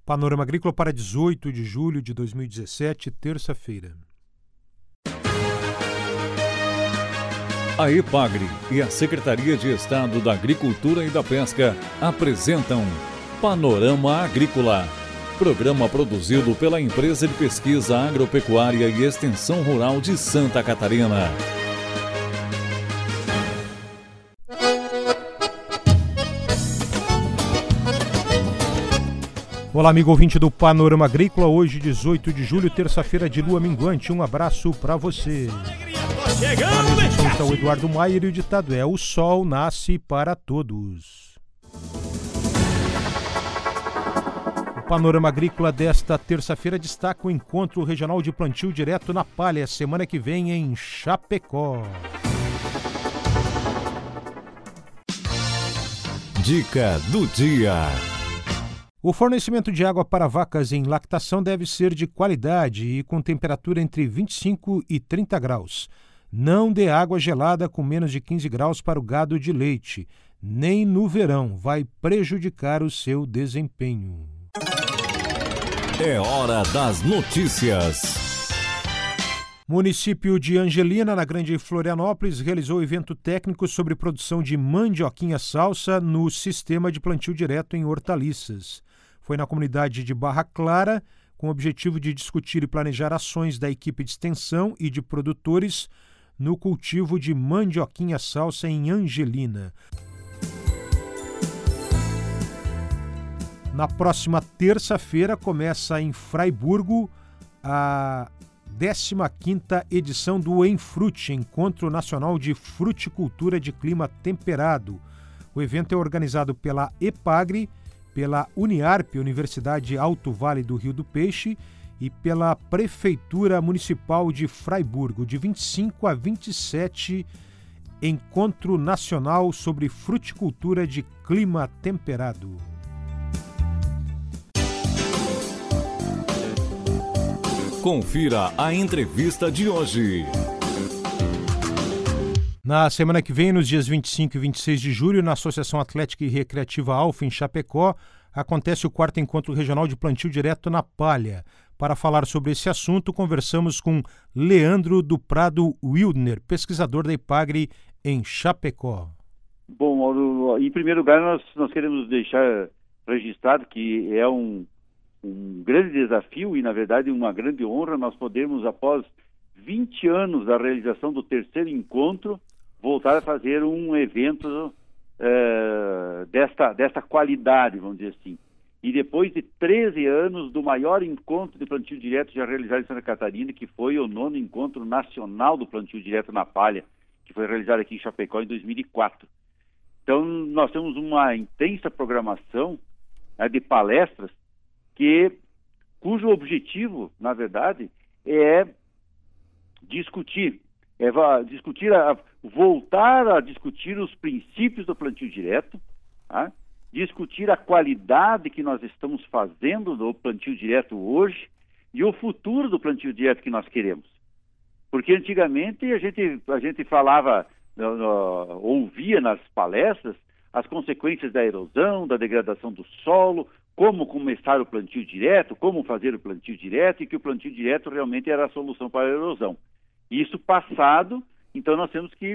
Panorama Agrícola para 18 de julho de 2017, terça-feira. A EPAGRE e a Secretaria de Estado da Agricultura e da Pesca apresentam Panorama Agrícola, programa produzido pela Empresa de Pesquisa Agropecuária e Extensão Rural de Santa Catarina. Olá, amigo ouvinte do Panorama Agrícola, hoje 18 de julho, terça-feira de lua minguante. Um abraço para você. Na mesa de som está o Eduardo Maier e o ditado é: o sol nasce para todos. O Panorama Agrícola desta terça-feira destaca o encontro regional de plantio direto na palha, semana que vem em Chapecó. Dica do dia. O fornecimento de água para vacas em lactação deve ser de qualidade e com temperatura entre 25 e 30 graus. Não dê água gelada com menos de 15 graus para o gado de leite. Nem no verão, vai prejudicar o seu desempenho. É hora das notícias. Município de Angelina, na Grande Florianópolis, realizou evento técnico sobre produção de mandioquinha salsa no sistema de plantio direto em hortaliças. Foi na comunidade de Barra Clara, com o objetivo de discutir e planejar ações da equipe de extensão e de produtores no cultivo de mandioquinha salsa em Angelina. Na próxima terça-feira começa em Fraiburgo a 15ª edição do Enfrute, Encontro Nacional de Fruticultura de Clima Temperado. O evento é organizado pela EPAGRE, pela Uniarp, Universidade Alto Vale do Rio do Peixe, e pela Prefeitura Municipal de Fraiburgo, de 25 a 27, Encontro Nacional sobre Fruticultura de Clima Temperado. Confira a entrevista de hoje. Na semana que vem, nos dias 25 e 26 de julho, na Associação Atlética e Recreativa Alfa, em Chapecó, acontece o 4º Encontro Regional de Plantio Direto na Palha. Para falar sobre esse assunto, conversamos com Leandro do Prado Wildner, pesquisador da EPAGRE em Chapecó. Bom, Mauro, em primeiro lugar, nós queremos deixar registrado que é um grande desafio e, na verdade, uma grande honra nós podermos, após 20 anos da realização do 3º encontro, voltar a fazer um evento desta qualidade, vamos dizer assim. E depois de 13 anos do maior encontro de plantio direto já realizado em Santa Catarina, que foi o 9º Encontro Nacional do Plantio Direto na Palha, que foi realizado aqui em Chapecó em 2004. Então, nós temos uma intensa programação de palestras cujo objetivo, na verdade, é voltar a discutir os princípios do plantio direto, tá? Discutir a qualidade que nós estamos fazendo do plantio direto hoje e o futuro do plantio direto que nós queremos. Porque antigamente a gente falava, ouvia nas palestras as consequências da erosão, da degradação do solo, como começar o plantio direto, como fazer o plantio direto, e que o plantio direto realmente era a solução para a erosão. Isso passado, então nós temos que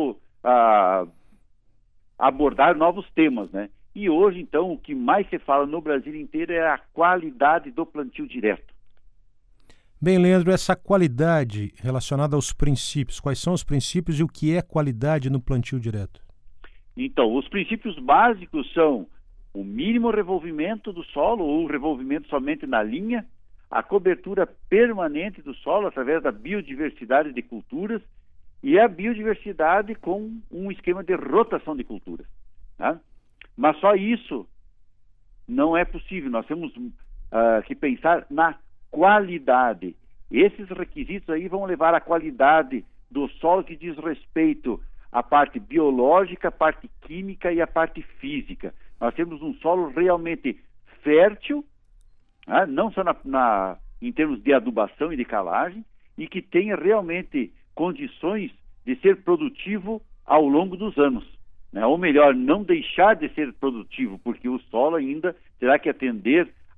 abordar novos temas, né? E hoje, então, o que mais se fala no Brasil inteiro é a qualidade do plantio direto. Bem, Leandro, essa qualidade relacionada aos princípios, quais são os princípios e o que é qualidade no plantio direto? Então, os princípios básicos são o mínimo revolvimento do solo, ou revolvimento somente na linha, a cobertura permanente do solo através da biodiversidade de culturas e a biodiversidade com um esquema de rotação de culturas, né? Mas só isso não é possível, nós temos que pensar na qualidade. Esses requisitos aí vão levar à qualidade do solo que diz respeito à parte biológica, à parte química e à parte física. Nós temos um solo realmente fértil, né? Não só em termos de adubação e de calagem, e que tenha realmente condições de ser produtivo ao longo dos anos, né? Ou melhor, não deixar de ser produtivo, porque o solo ainda terá que atender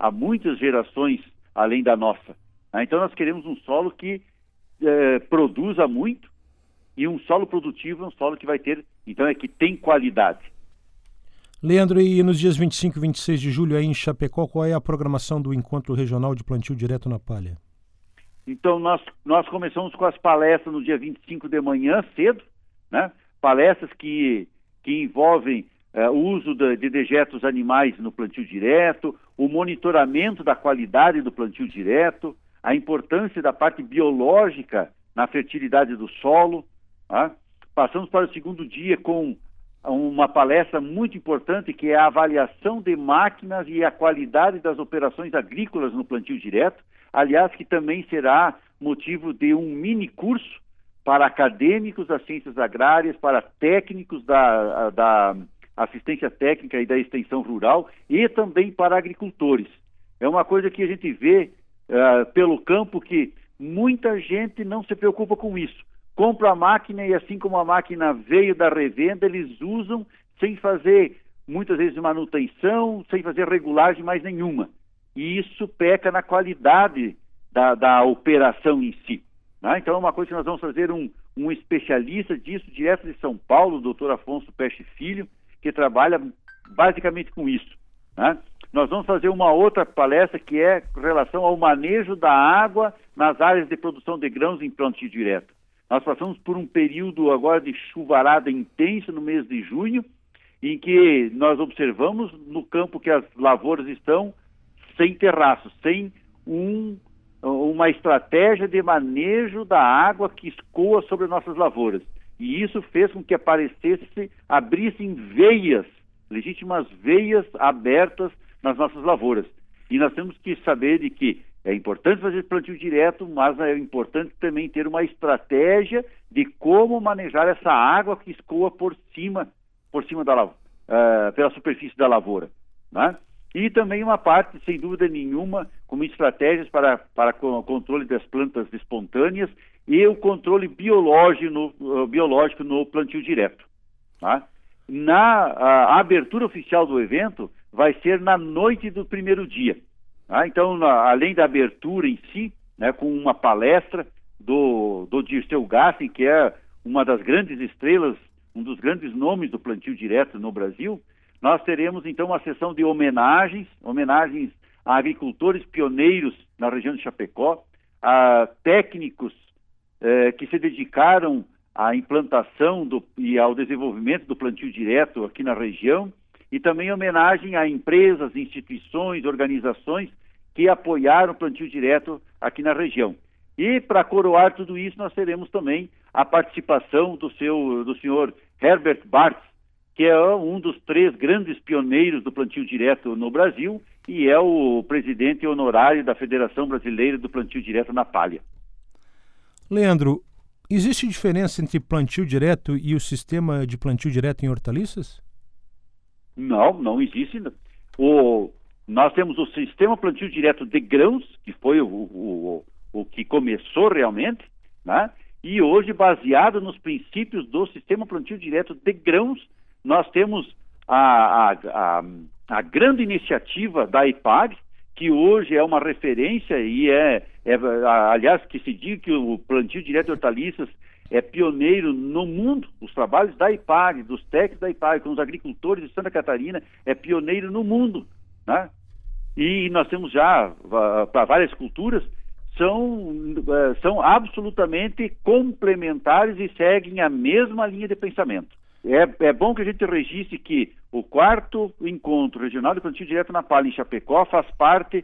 há muitas gerações além da nossa. Então nós queremos um solo que produza muito, e um solo produtivo é um solo que vai ter, então que tem qualidade. Leandro, e nos dias 25 e 26 de julho aí em Chapecó, qual é a programação do Encontro Regional de Plantio Direto na Palha? Então nós começamos com as palestras no dia 25 de manhã, cedo, né? Palestras que envolvem o uso de dejetos animais no plantio direto, o monitoramento da qualidade do plantio direto, a importância da parte biológica na fertilidade do solo. Tá? Passamos para o segundo dia com uma palestra muito importante, que é a avaliação de máquinas e a qualidade das operações agrícolas no plantio direto, aliás, que também será motivo de um mini curso para acadêmicos das ciências agrárias, para técnicos da assistência técnica e da extensão rural, e também para agricultores. É uma coisa que a gente vê pelo campo, que muita gente não se preocupa com isso. Compra a máquina e, assim como a máquina veio da revenda, eles usam sem fazer, muitas vezes, manutenção, sem fazer regulagem mais nenhuma. E isso peca na qualidade da operação em si. Né? Então é uma coisa que nós vamos fazer um especialista disso, direto de São Paulo, o Dr. Afonso Peste Filho, que trabalha basicamente com isso. Né? Nós vamos fazer uma outra palestra, que é com relação ao manejo da água nas áreas de produção de grãos em plantio direto. Nós passamos por um período agora de chuvarada intensa no mês de junho, em que nós observamos no campo que as lavouras estão sem terraço, sem uma estratégia de manejo da água que escoa sobre nossas lavouras. E isso fez com que abrissem veias, legítimas veias abertas nas nossas lavouras. E nós temos que saber de que é importante fazer plantio direto, mas é importante também ter uma estratégia de como manejar essa água que escoa por cima pela superfície da lavoura. Né? E também uma parte, sem dúvida nenhuma, como estratégias para o controle das plantas espontâneas e o controle biológico no plantio direto. Tá? A abertura oficial do evento vai ser na noite do primeiro dia. Tá? Então, além da abertura em si, né, com uma palestra do Dirceu Gassen, que é uma das grandes estrelas, um dos grandes nomes do plantio direto no Brasil, nós teremos então uma sessão de homenagens a agricultores pioneiros na região de Chapecó, a técnicos que se dedicaram à implantação e ao desenvolvimento do plantio direto aqui na região, e também homenagem a empresas, instituições, organizações que apoiaram o plantio direto aqui na região. E para coroar tudo isso, nós teremos também a participação do senhor Herbert Bartz, que é um dos 3 grandes pioneiros do plantio direto no Brasil e é o presidente honorário da Federação Brasileira do Plantio Direto na Palha. Leandro, existe diferença entre plantio direto e o sistema de plantio direto em hortaliças? Não existe. Nós temos o sistema plantio direto de grãos, que foi o que começou realmente, né? E hoje, baseado nos princípios do sistema plantio direto de grãos, nós temos a grande iniciativa da IPAG, que hoje é uma referência e aliás, que se diga que o plantio direto de hortaliças é pioneiro no mundo. Os trabalhos da IPAG, dos técnicos da IPAG, com os agricultores de Santa Catarina, é pioneiro no mundo, né? E nós temos já, para várias culturas, são absolutamente complementares e seguem a mesma linha de pensamento. É bom que a gente registre que o 4º Encontro Regional de Plantio Direto na Palha em Chapecó faz parte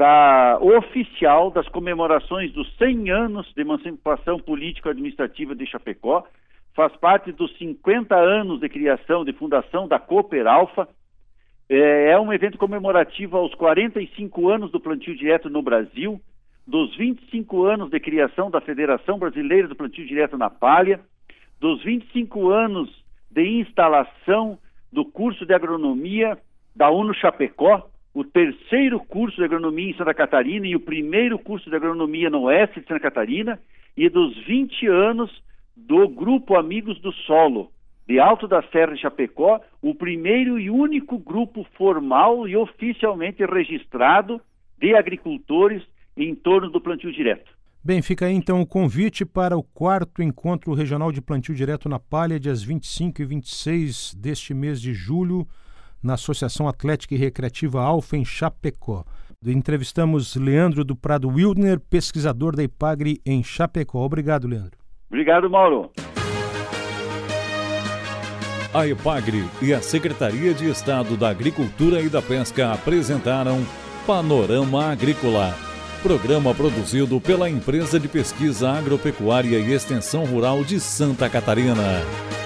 oficial das comemorações dos 100 anos de emancipação político-administrativa de Chapecó, faz parte dos 50 anos de criação, de fundação da Cooper Alfa. É um evento comemorativo aos 45 anos do plantio direto no Brasil, dos 25 anos de criação da Federação Brasileira do Plantio Direto na Palha, dos 25 anos de instalação do curso de agronomia da UNO Chapecó, o 3º curso de agronomia em Santa Catarina e o 1º curso de agronomia no oeste de Santa Catarina, e dos 20 anos do Grupo Amigos do Solo, de Alto da Serra e Chapecó, o primeiro e único grupo formal e oficialmente registrado de agricultores em torno do plantio direto. Bem, fica aí então o convite para o 4º Encontro Regional de Plantio Direto na Palha, dias 25 e 26 deste mês de julho, na Associação Atlética e Recreativa Alfa, em Chapecó. Entrevistamos Leandro do Prado Wildner, pesquisador da IPAGRE em Chapecó. Obrigado, Leandro. Obrigado, Mauro. A IPAGRE e a Secretaria de Estado da Agricultura e da Pesca apresentaram Panorama Agrícola, programa produzido pela Empresa de Pesquisa Agropecuária e Extensão Rural de Santa Catarina.